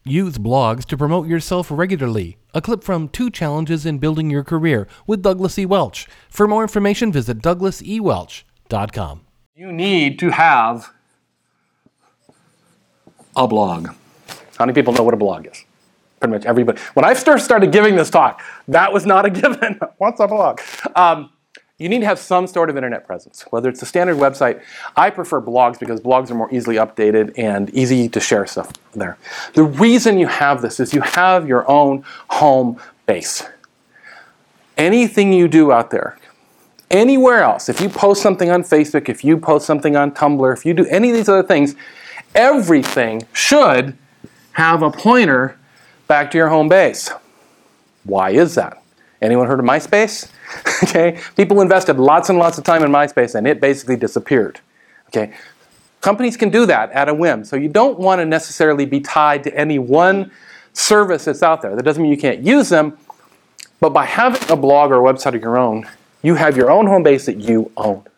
Use blogs to promote yourself regularly. A clip from 2 Challenges in Building Your Career with Douglas E. Welch. For more information, visit douglasewelch.com. You need to have a blog. How many people know what a blog is? Pretty much everybody. When I first started giving this talk, that was not a given. What's a blog? You need to have some sort of internet presence, whether it's a standard website. I prefer blogs because blogs are more easily updated and easy to share stuff there. The reason you have this is you have your own home base. Anything you do out there, anywhere else, if you post something on Facebook, if you post something on Tumblr, if you do any of these other things, everything should have a pointer back to your home base. Why is that? Anyone heard of MySpace? Okay, people invested lots and lots of time in MySpace and it basically disappeared. Okay, companies can do that at a whim, so you don't want to necessarily be tied to any one service that's out there. That doesn't mean you can't use them, but by having a blog or a website of your own, you have your own home base that you own.